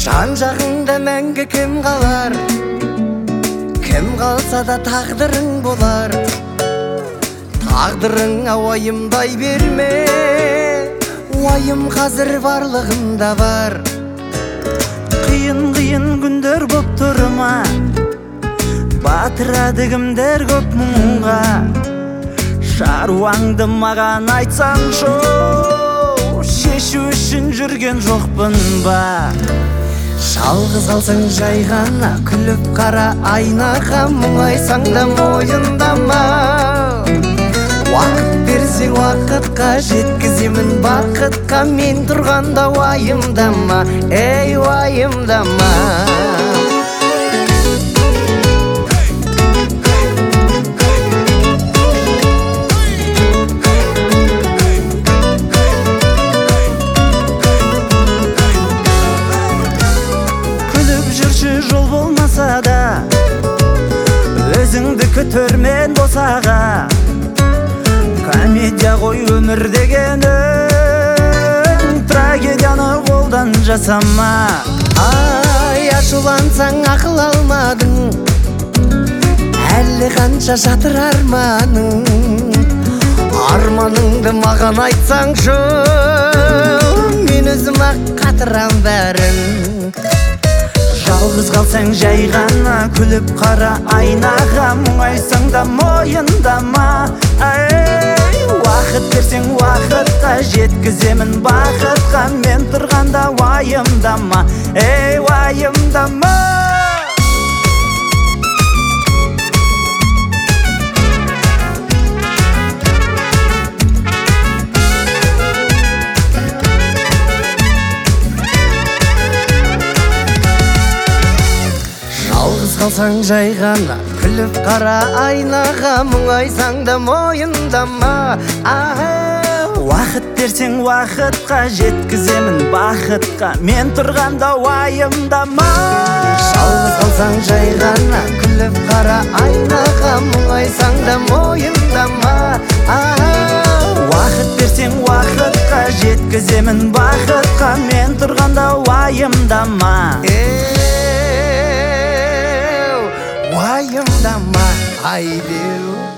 жан жағыңда мәңгі кім қалар? Кім қалса да тағдырың болар. Тағдырыңа уайымдай берме, уайым қазір барлығында бар. Қиын күндер көп тұрма, батырады кімдер көп мұңға. Шаруаңды маған айтсаңшы, шешу үшін жүрген жоқпын ба? Жалғыз қалсаң жай ғана күліп қара айнаға, мұңайсаң да мойындама. Уақыт берсең уақытқа жеткіземін бақытқа, мен тұрғанда уайымдама, ей уайымдама. Жол болмаса да өзіңді күтірмен босаға. Комедия ғой өмір дегенің, трагедияны қолдан жасама. Ай, ашулансаң ақыл алмадың, әлі қанша жатыр арманың. Арманыңды маған айтсаңшы, мен өзім ақ қатырам бәрін. Жалғыз қалсаң жай ғана күліп қара айнаға, мұңайсаң да мойындама. Уақыт берсең уақытқа жеткіземін бақытқа, мен тұрғанда уайымдама, ей уайымдама. Қалсаң жай ғана күліп қара айнаға, мұңайсаң да мойындама. Уақыт берсең уақытқа жеткіземін бақытқа, мен тұрғанда уайымдама. Жалғыз қалсаң жай ғана күліп қара айнаға, мұңайсаң да мойындама. Уақыт берсең уақытқа жеткіземін бақытқа, мен тұрғанда уайымдама. Уайымдама, ай деу.